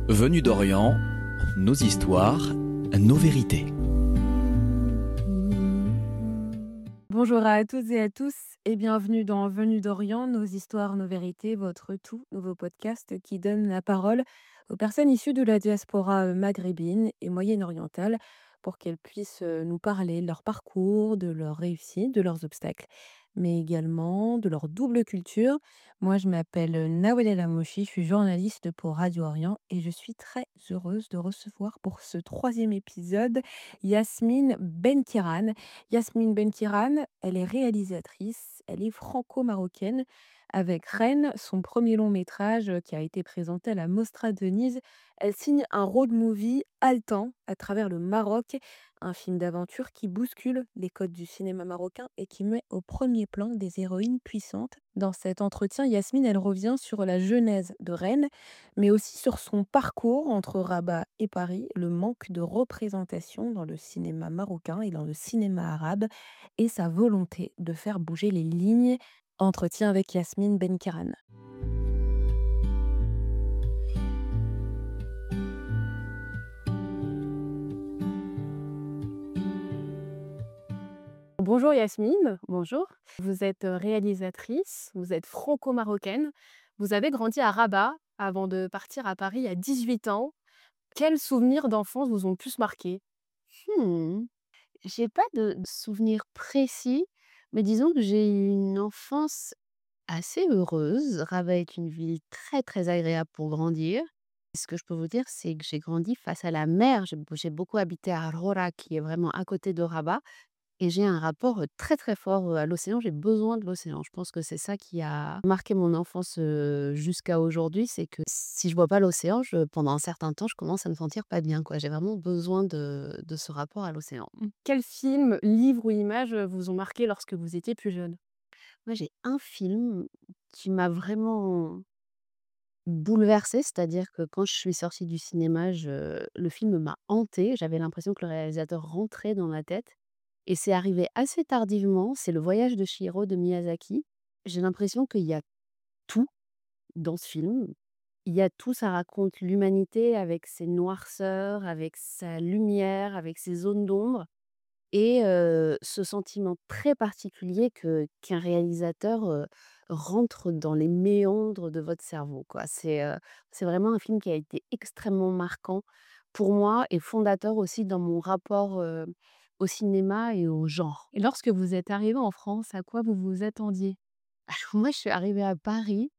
Venus d'Orient, nos histoires, nos vérités. Bonjour à toutes et à tous et bienvenue dans Venus d'Orient, nos histoires, nos vérités, votre tout nouveau podcast qui donne la parole aux personnes issues de la diaspora maghrébine et moyenne-orientale pour qu'elles puissent nous parler de leur parcours, de leurs réussites, de leurs obstacles, mais également de leur double culture. Moi, je m'appelle Nawel El Amouchi, je suis journaliste pour Radio Orient et je suis très heureuse de recevoir pour ce troisième épisode Yasmine Benkiran. Yasmine Benkiran, elle est réalisatrice, elle est franco-marocaine avec Rennes, son premier long métrage qui a été présenté à la Mostra de Venise. Elle signe un road movie haletant à travers le Maroc, un film d'aventure qui bouscule les codes du cinéma marocain et qui met au premier plan des héroïnes puissantes. Dans cet entretien, Yasmine, elle revient sur la genèse de Rennes, mais aussi sur son parcours entre Rabat et Paris, le manque de représentation dans le cinéma marocain et dans le cinéma arabe, et sa volonté de faire bouger les lignes. Entretien avec Yasmine Benkiran. Bonjour Yasmine, bonjour. Vous êtes réalisatrice, vous êtes franco-marocaine, vous avez grandi à Rabat avant de partir à Paris à 18 ans. Quels souvenirs d'enfance vous ont le plus marqué? Mmh. J'ai pas de souvenir précis, mais disons que j'ai eu une enfance assez heureuse. Rabat est une ville très, très agréable pour grandir. Ce que je peux vous dire, c'est que j'ai grandi face à la mer. J'ai beaucoup habité à Rora, qui est vraiment à côté de Rabat, et j'ai un rapport, très, très fort, à l'océan. J'ai besoin de l'océan. Je pense que c'est ça qui a marqué mon enfance, jusqu'à aujourd'hui. C'est que si je vois pas l'océan, pendant un certain temps, je commence à me sentir pas bien, quoi. J'ai vraiment besoin de ce rapport à l'océan. Quels films, livres ou images vous ont marqué lorsque vous étiez plus jeune? Moi, j'ai un film qui m'a vraiment bouleversée, c'est-à-dire que quand je suis sortie du cinéma, le film m'a hantée. J'avais l'impression que le réalisateur rentrait dans ma tête, et c'est arrivé assez tardivement. C'est Le Voyage de Chihiro de Miyazaki. J'ai l'impression qu'il y a tout dans ce film. Il y a tout, ça raconte l'humanité avec ses noirceurs, avec sa lumière, avec ses zones d'ombre, et ce sentiment très particulier qu'un réalisateur, rentre dans les méandres de votre cerveau, quoi. C'est vraiment un film qui a été extrêmement marquant pour moi et fondateur aussi dans mon rapport, au cinéma et au genre. Et lorsque vous êtes arrivée en France, à quoi vous vous attendiez? Moi, je suis arrivée à Paris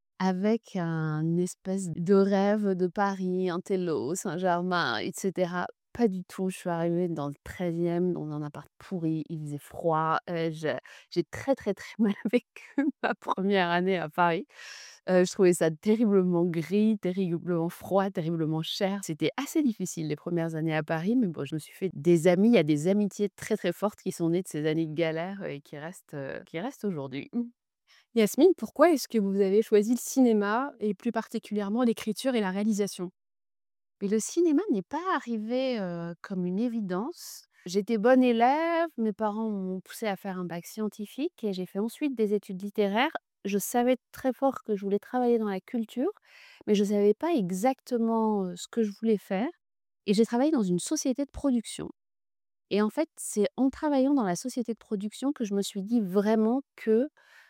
avec un espèce de rêve de Paris, Intello, Saint-Germain, et cetera. Pas du tout, je suis arrivée dans le 13e, dans un appart pourri, il faisait froid, j'ai très, très, très mal vécu ma première année à Paris. Je trouvais ça terriblement gris, terriblement froid, terriblement cher. C'était assez difficile les premières années à Paris, mais bon, je me suis fait des amis. Il y a des amitiés très, très fortes qui sont nées de ces années de galère et qui restent aujourd'hui. Yasmine, pourquoi est-ce que vous avez choisi le cinéma et plus particulièrement l'écriture et la réalisation? Mais le cinéma n'est pas arrivé, comme une évidence. J'étais bonne élève, mes parents m'ont poussée à faire un bac scientifique et j'ai fait ensuite des études littéraires. Je savais très fort que je voulais travailler dans la culture, mais je ne savais pas exactement, ce que je voulais faire, et j'ai travaillé dans une société de production, et en fait, c'est en travaillant dans la société de production que je me suis dit vraiment que,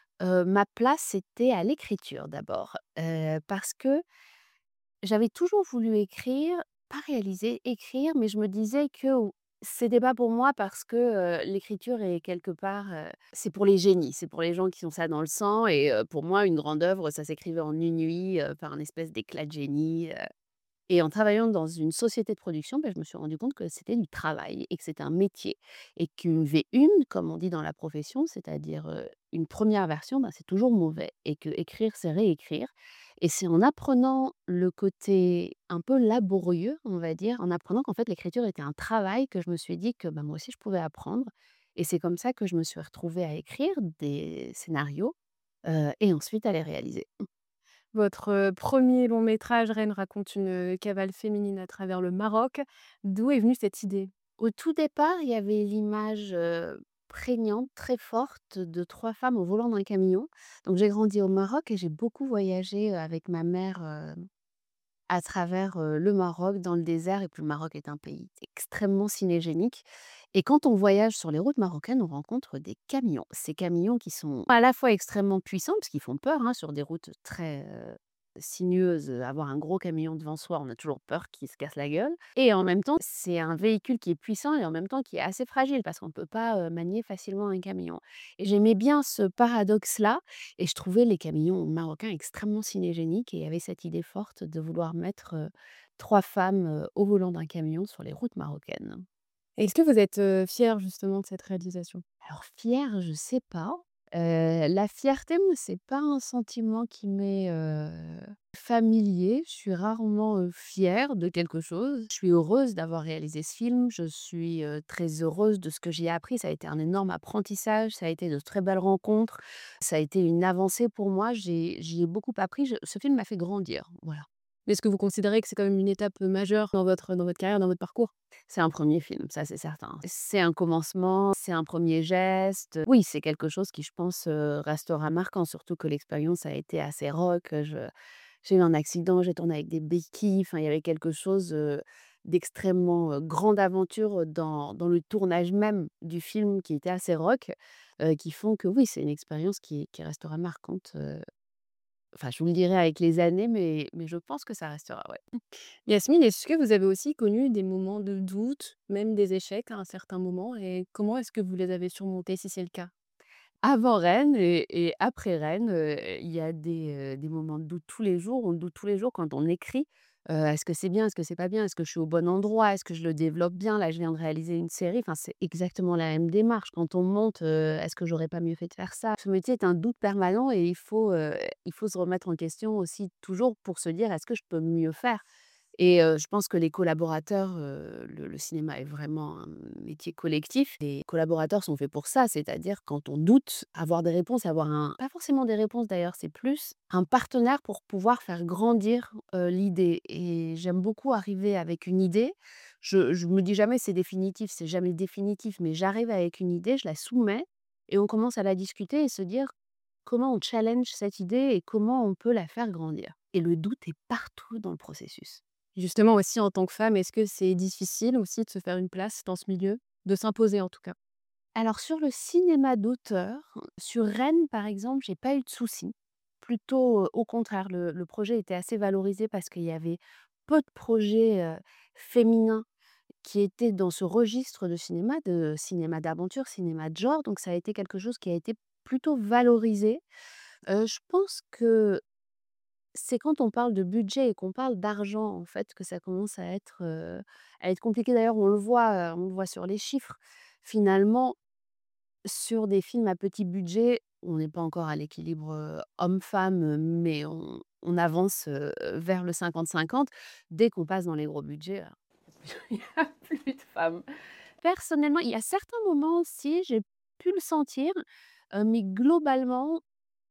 ma place était à l'écriture d'abord, parce que j'avais toujours voulu écrire, pas réaliser, écrire, mais je me disais que c'était pas pour moi parce que, l'écriture est quelque part, c'est pour les génies, c'est pour les gens qui ont ça dans le sang, et pour moi, une grande œuvre, ça s'écrivait en une nuit, par un espèce d'éclat de génie. Et en travaillant dans une société de production, je me suis rendu compte que c'était du travail et que c'était un métier, et qu'une V1, comme on dit dans la profession, c'est-à-dire, une première version, c'est toujours mauvais, et que écrire, c'est réécrire, et c'est en apprenant le côté un peu laborieux, on va dire, en apprenant qu'en fait l'écriture était un travail, que je me suis dit que, moi aussi je pouvais apprendre, et c'est comme ça que je me suis retrouvée à écrire des scénarios, et ensuite à les réaliser. Votre, 1er long métrage, Reine, raconte une, cavale féminine à travers le Maroc. D'où est venue cette idée? Au tout départ, il y avait l'image, prégnante, très forte, de 3 femmes au volant d'un camion. Donc j'ai grandi au Maroc et j'ai beaucoup voyagé, avec ma mère, à travers, le Maroc, dans le désert et puis le Maroc est un pays extrêmement cinégénique et quand on voyage sur les routes marocaines, on rencontre des camions. Ces camions qui sont à la fois extrêmement puissants parce qu'ils font peur, hein, sur des routes très, sinueuses, avoir un gros camion devant soi, on a toujours peur qu'il se casse la gueule et en même temps, c'est un véhicule qui est puissant et en même temps qui est assez fragile parce qu'on ne peut pas, manier facilement un camion et j'aimais bien ce paradoxe-là et je trouvais les camions marocains extrêmement cinégéniques et il y avait cette idée forte de vouloir mettre, 3 femmes, au volant d'un camion sur les routes marocaines. Est-ce que vous êtes, fière justement de cette réalisation? Alors fière, je sais pas. La fierté, moi, c'est pas un sentiment qui m'est, familier. Je suis rarement, fière de quelque chose. Je suis heureuse d'avoir réalisé ce film. Je suis, très heureuse de ce que j'y ai appris. Ça a été un énorme apprentissage, ça a été de très belles rencontres, ça a été une avancée pour moi. J'y ai beaucoup appris. Je Ce film m'a fait grandir, voilà. Est-ce que vous considérez que c'est quand même une étape, majeure dans votre carrière, dans votre parcours? C'est un premier film, ça c'est certain. C'est un commencement, c'est un premier geste. Oui, c'est quelque chose qui, je pense, restera marquant, surtout que l'expérience a été assez rock. J'ai eu un accident, j'ai tourné avec des béquilles, enfin, il y avait quelque chose, d'extrêmement, grande aventure, dans le tournage même du film qui était assez rock, qui font que oui, c'est une expérience qui restera marquante, enfin, je vous le dirai avec les années, mais je pense que ça restera, ouais. Yasmine, est-ce que vous avez aussi connu des moments de doute, même des échecs à un certain moment et comment est-ce que vous les avez surmontés si c'est le cas? Avant Rennes et après Rennes, il y a des moments de doute tous les jours. On doute tous les jours quand on écrit. Est-ce que c'est bien? Est-ce que c'est pas bien? Est-ce que je suis au bon endroit? Est-ce que je le développe bien? Là, je viens de réaliser une série. Enfin, c'est exactement la même démarche. Quand on monte, est-ce que j'aurais pas mieux fait de faire ça? Ce métier est un doute permanent et il faut se remettre en question aussi toujours pour se dire: «Est-ce que je peux mieux faire?» Et je pense que les collaborateurs, le cinéma est vraiment un métier collectif. Les collaborateurs sont faits pour ça, c'est-à-dire quand on doute, avoir des réponses, avoir un pas forcément des réponses d'ailleurs, c'est plus un partenaire pour pouvoir faire grandir, l'idée et j'aime beaucoup arriver avec une idée. Je me dis jamais: «C'est définitif», c'est jamais définitif, mais j'arrive avec une idée, je la soumets et on commence à la discuter et se dire: «Comment on challenge cette idée et comment on peut la faire grandir?» Et le doute est partout dans le processus. Justement aussi en tant que femme, est-ce que c'est difficile aussi de se faire une place dans ce milieu? De s'imposer en tout cas? Alors sur le cinéma d'auteur, sur Rennes par exemple, j'ai pas eu de soucis. Plutôt, au contraire, le projet était assez valorisé parce qu'il y avait peu de projets, féminins qui étaient dans ce registre de cinéma d'aventure, cinéma de genre, donc ça a été quelque chose qui a été plutôt valorisé. Je pense que c'est quand on parle de budget et qu'on parle d'argent, en fait, que ça commence à être compliqué. D'ailleurs, on le voit sur les chiffres. Finalement, sur des films à petit budget, on n'est pas encore à l'équilibre, homme-femme, mais on avance, vers le 50-50. Dès qu'on passe dans les gros budgets, il y a plus de femmes. Personnellement, il y a certains moments aussi, j'ai pu le sentir, mais globalement,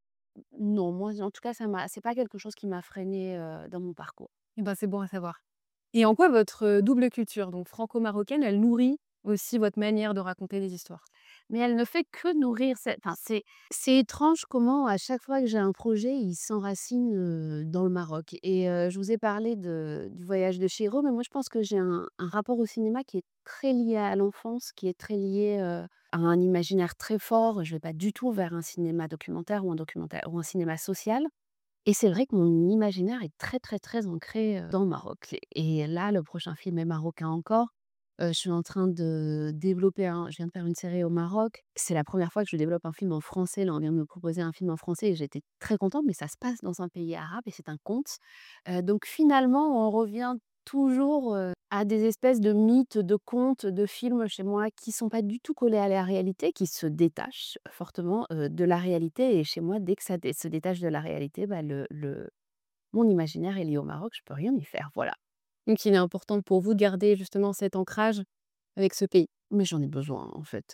non. Moi, en tout cas, c'est pas quelque chose qui m'a freinée, dans mon parcours. Eh ben, c'est bon à savoir. Et en quoi votre, double culture, donc franco-marocaine, elle nourrit aussi votre manière de raconter des histoires? Mais elle ne fait que nourrir cette enfin, c'est étrange comment à chaque fois que j'ai un projet, il s'enracine, dans le Maroc et je vous ai parlé du voyage de Chihiro, mais moi je pense que j'ai un rapport au cinéma qui est très lié à l'enfance, qui est très lié, à un imaginaire très fort. Je vais pas du tout vers un cinéma documentaire ou un cinéma social et c'est vrai que mon imaginaire est très, très, très ancré, dans le Maroc et là, le prochain film est marocain encore. Je suis en train de développer je viens de faire une série au Maroc. C'est la première fois que je développe un film en français. Là, on vient de me proposer un film en français et j'étais très contente, mais ça se passe dans un pays arabe et c'est un conte. Donc finalement, on revient toujours, à des espèces de mythes, de contes, de films chez moi qui sont pas du tout collés à la réalité, qui se détachent fortement, de la réalité et chez moi, dès que ça se détache de la réalité, bah, le mon imaginaire est lié au Maroc, je peux rien y faire, voilà. Donc il est important pour vous de garder justement cet ancrage avec ce pays? Mais j'en ai besoin en fait,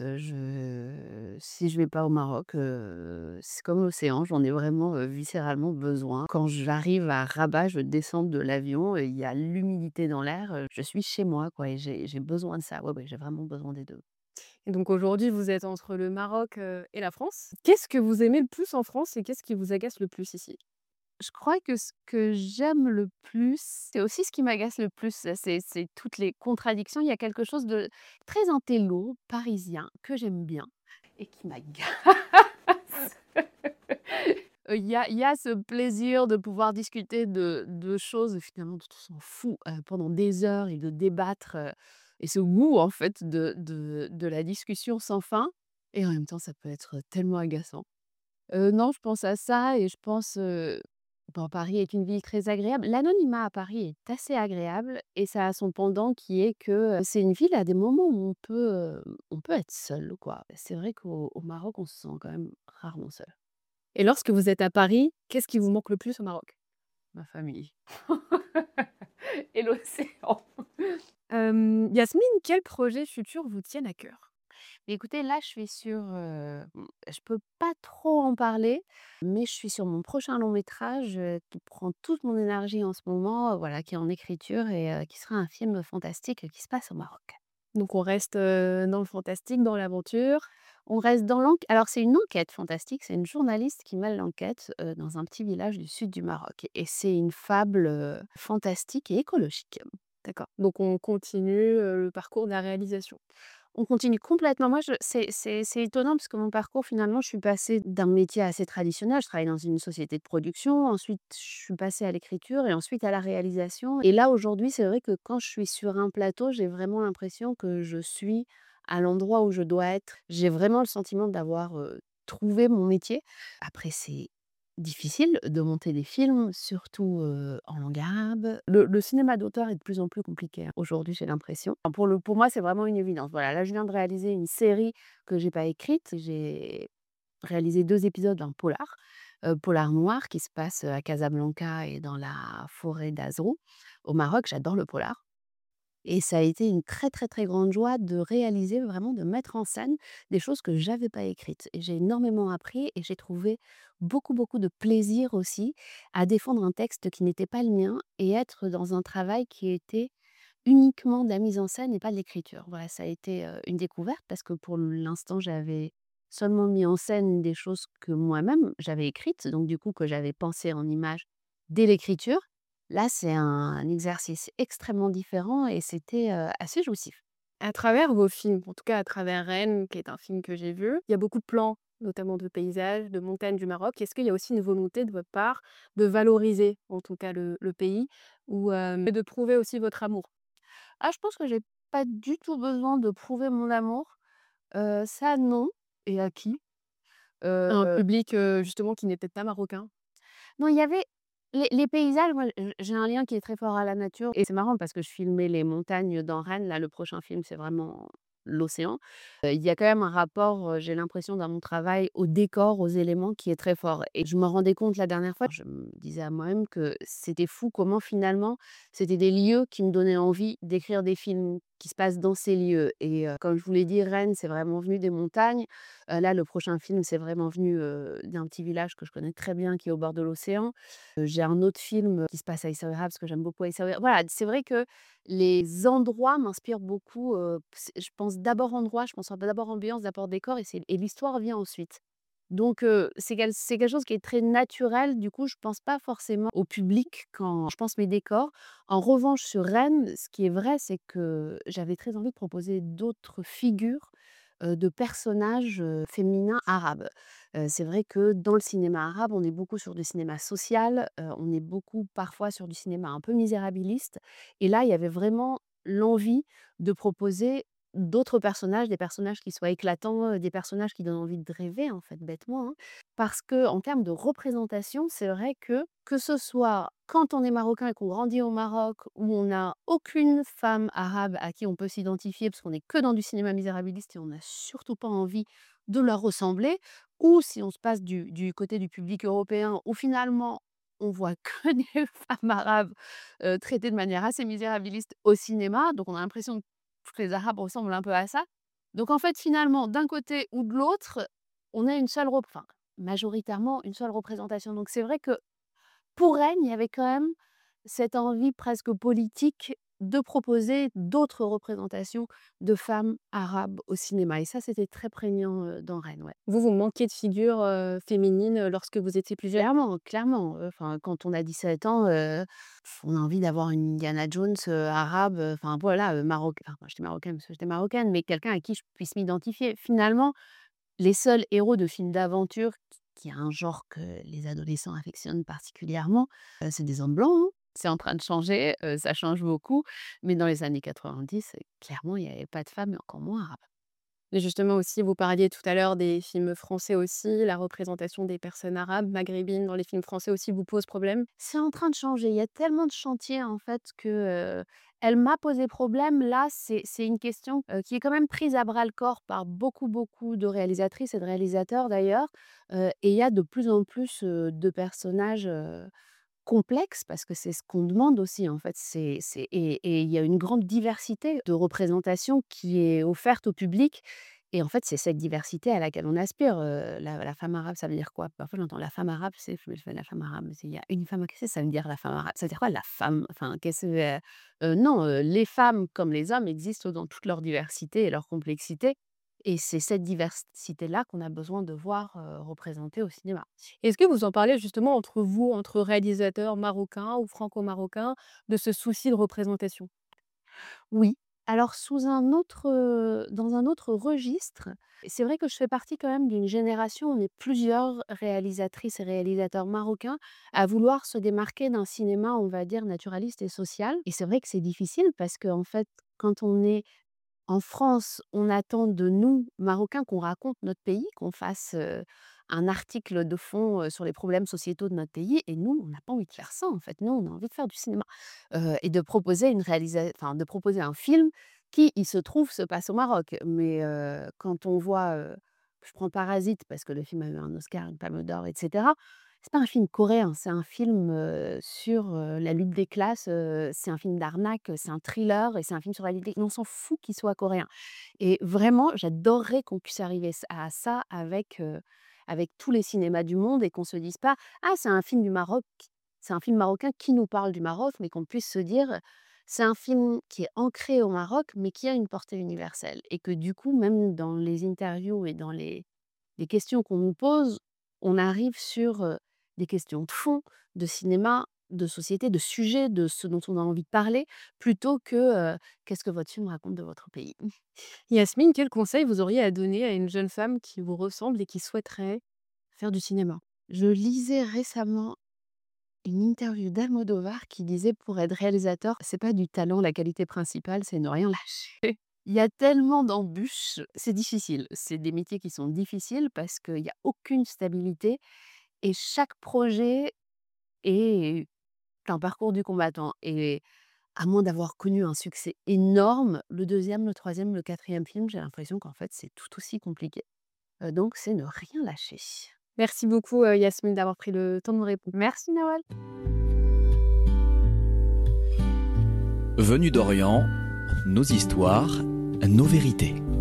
si je vais pas au Maroc, c'est comme l'océan, j'en ai vraiment, viscéralement besoin. Quand j'arrive à Rabat, je descends de l'avion et il y a l'humidité dans l'air, je suis chez moi quoi et j'ai besoin de ça. Ouais, ouais, j'ai vraiment besoin des 2. Et donc aujourd'hui, vous êtes entre le Maroc, et la France. Qu'est-ce que vous aimez le plus en France et qu'est-ce qui vous agace le plus ici? Je crois que ce que j'aime le plus, c'est aussi ce qui m'agace le plus, c'est toutes les contradictions. Il y a quelque chose de très intello, parisien, que j'aime bien et qui m'agace. Il y a ce plaisir de pouvoir discuter de choses finalement dont on s'en fout, pendant des heures et de débattre, et ce goût en fait de la discussion sans fin et en même temps ça peut être tellement agaçant. Non, je pense à ça et je pense, bon, Paris est une ville très agréable. L'anonymat à Paris est assez agréable et ça a son pendant qui est que, c'est une ville à des moments où on peut être seul, quoi. C'est vrai qu'au Maroc, on se sent quand même rarement seul. Et lorsque vous êtes à Paris, qu'est-ce qui vous manque le plus au Maroc? Ma famille et l'océan. Yasmine, quels projets futurs vous tiennent à cœur? Mais écoutez, là, je suis sur, je peux pas trop en parler, mais je suis sur mon prochain long métrage, qui prend toute mon énergie en ce moment, voilà, qui est en écriture et qui sera un film fantastique, qui se passe au Maroc. Donc on reste, dans le fantastique, dans l'aventure. On reste dans alors c'est une enquête fantastique, c'est une journaliste qui mène l'enquête, dans un petit village du sud du Maroc et c'est une fable, fantastique et écologique. D'accord. Donc on continue, le parcours de la réalisation. On continue complètement. Moi, c'est étonnant parce que mon parcours, finalement, je suis passée d'un métier assez traditionnel. Je travaillais dans une société de production. Ensuite, je suis passée à l'écriture et ensuite à la réalisation. Et là, aujourd'hui, c'est vrai que quand je suis sur un plateau, j'ai vraiment l'impression que je suis à l'endroit où je dois être. J'ai vraiment le sentiment d'avoir trouvé mon métier. Après, c'est difficile de monter des films, surtout, en langue arabe. Le cinéma d'auteur est de plus en plus compliqué, hein, aujourd'hui, j'ai l'impression. Enfin, pour moi, c'est vraiment une évidence. Voilà, là, je viens de réaliser une série que j'ai pas écrite. J'ai réalisé 2 épisodes d'un polar noir qui se passe, à Casablanca et dans la forêt d'Azrou, au Maroc. J'adore le polar. Et ça a été une très, très, très grande joie de réaliser, vraiment de mettre en scène des choses que j'avais pas écrites et j'ai énormément appris et j'ai trouvé beaucoup, beaucoup de plaisir aussi à défendre un texte qui n'était pas le mien et être dans un travail qui était uniquement de la mise en scène et pas de l'écriture. Voilà, ça a été, une découverte parce que pour l'instant, j'avais seulement mis en scène des choses que moi-même j'avais écrites, donc du coup que j'avais pensées en images dès l'écriture. Là, c'est un exercice extrêmement différent et c'était, assez jouissif. À travers vos films, en tout cas à travers Rennes, qui est un film que j'ai vu, il y a beaucoup de plans, notamment de paysages, de montagnes du Maroc. Est-ce qu'il y a aussi une volonté de votre part de valoriser, en tout cas, le pays ou de prouver aussi votre amour? Ah, je pense que j'ai pas du tout besoin de prouver mon amour, ça non. Et à qui? À un Heu public, justement qui n'est peut-être pas marocain? Non, il y avait les paysages, moi, j'ai un lien qui est très fort à la nature et c'est marrant parce que je filmais les montagnes dans Rennes. Là, le prochain film, c'est vraiment l'océan. Il y a quand même un rapport, j'ai l'impression dans mon travail au décor, aux éléments qui est très fort et je me rendais compte la dernière fois, je me disais à moi-même que c'était fou comment finalement, c'était des lieux qui me donnaient envie d'écrire des films qui se passent dans ces lieux et comme je vous l'ai dit, Rennes, c'est vraiment venu des montagnes. Là, le prochain film, c'est vraiment venu, d'un petit village que je connais très bien qui est au bord de l'océan. J'ai un autre film, qui se passe à Essaouira parce que j'aime beaucoup Essaouira. Voilà, c'est vrai que les endroits m'inspirent beaucoup, je pense d'abord endroit, je pense d'abord ambiance, d'abord décor et l'histoire vient ensuite. Donc c'est quelque chose qui est très naturel, du coup, je pense pas forcément au public quand je pense mes décors. En revanche, sur Rennes, ce qui est vrai, c'est que j'avais très envie de proposer d'autres figures, de personnages, féminins arabes. C'est vrai que dans le cinéma arabe, on est beaucoup sur du cinéma social, on est beaucoup parfois sur du cinéma un peu misérabiliste et là, il y avait vraiment l'envie de proposer d'autres personnages, des personnages qui soient éclatants, des personnages qui donnent envie de rêver, en fait, bêtement, hein. Parce que en termes de représentation, c'est vrai que ce soit quand on est marocain et qu'on grandit au Maroc, où on n'a aucune femme arabe à qui on peut s'identifier, parce qu'on est que dans du cinéma misérabiliste et on n'a surtout pas envie de leur ressembler, ou si on se passe du côté du public européen, où finalement on voit que des femmes arabes, traitées de manière assez misérabiliste au cinéma, donc on a l'impression que toutes les arabes ressemblent un peu à ça. Donc en fait, finalement, d'un côté ou de l'autre, on a une seule enfin, majoritairement une seule représentation. Donc c'est vrai que pour elle, il y avait quand même cette envie presque politique de proposer d'autres représentations de femmes arabes au cinéma et ça, c'était très prégnant, dans Reine, ouais. Vous manquiez de figure, féminine, lorsque vous étiez plus jeune? Clairement, clairement, enfin, quand on a 17 ans, on a envie d'avoir une Indiana Jones, arabe, enfin voilà, enfin, moi j'étais marocaine parce que j'étais marocaine, mais quelqu'un à qui je puisse m'identifier. Finalement, les seuls héros de films d'aventure qui est un genre que les adolescents affectionnent particulièrement, c'est des hommes blancs, hein. C'est en train de changer, ça change beaucoup, mais dans les années 90, clairement, il y avait pas de femmes et encore moins arabes. Et justement aussi, vous parliez tout à l'heure des films français aussi, la représentation des personnes arabes, maghrébines dans les films français aussi vous pose problème? C'est en train de changer. Il y a tellement de chantiers en fait que, elle m'a posé problème. Là, c'est une question, qui est quand même prise à bras le corps par beaucoup, beaucoup de réalisatrices et de réalisateurs d'ailleurs, et il y a de plus en plus, de personnages, complexes parce que c'est ce qu'on demande aussi en fait. Et il y a une grande diversité de représentation qui est offerte au public et en fait, c'est cette diversité à laquelle on aspire, la femme arabe, ça veut dire quoi? Parfois, j'entends la femme arabe, c'est la femme arabe, mais il y a une femme, qu'est-ce que ça veut dire la femme arabe? Ça veut dire quoi la femme? Enfin, qu'est-ce que, non, les femmes comme les hommes existent dans toute leur diversité et leur complexité et c'est cette diversité-là qu'on a besoin de voir, représentée au cinéma. Est-ce que vous en parlez justement entre vous, entre réalisateurs marocains ou franco-marocains, de ce souci de représentation? Oui, alors sous un autre, dans un autre registre. C'est vrai que je fais partie quand même d'une génération, on est plusieurs réalisatrices et réalisateurs marocains à vouloir se démarquer d'un cinéma, on va dire, naturaliste et social et c'est vrai que c'est difficile parce qu'en fait, quand on est en France, on attend de nous, Marocains, qu'on raconte notre pays, qu'on fasse, un article de fond, sur les problèmes sociétaux de notre pays et nous, on n'a pas envie de faire ça, en fait. Nous, on a envie de faire du cinéma, et de proposer de proposer un film qui, il se trouve, se passe au Maroc. Mais, quand on voit, je prends Parasite parce que le film a eu un Oscar, une Palme d'or et cetera. C'est pas un film coréen, c'est un film, sur, la lutte des classes, c'est un film d'arnaque, c'est un thriller et c'est un film sur la lutte des on s'en fout qu'il soit coréen et vraiment, j'adorerais qu'on puisse arriver à ça avec, avec tous les cinémas du monde et qu'on se dise pas: «Ah, c'est un film du Maroc, c'est un film marocain qui nous parle du Maroc», mais qu'on puisse se dire: «C'est un film qui est ancré au Maroc, mais qui a une portée universelle» et que du coup, même dans les interviews et dans les questions qu'on nous pose, on arrive sur, des questions de fond, de cinéma, de société, de sujet, de ce dont on a envie de parler, plutôt que, qu'est-ce que votre film raconte de votre pays? Yasmine, quel conseil vous auriez à donner à une jeune femme qui vous ressemble et qui souhaiterait faire du cinéma? Je lisais récemment une interview d'Almodovar qui disait: «Pour être réalisateur, c'est pas du talent la qualité principale, c'est ne rien lâcher». Il y a tellement d'embûches, c'est difficile. C'est des métiers qui sont difficiles parce qu'il y a aucune stabilité et chaque projet est un parcours du combattant et à moins d'avoir connu un succès énorme, le deuxième, le troisième, le quatrième film, j'ai l'impression qu'en fait, c'est tout aussi compliqué. Donc c'est ne rien lâcher. Merci beaucoup, Yasmine, d'avoir pris le temps de me répondre. Merci Nawal. Venus d'Orient, nos histoires, nos vérités.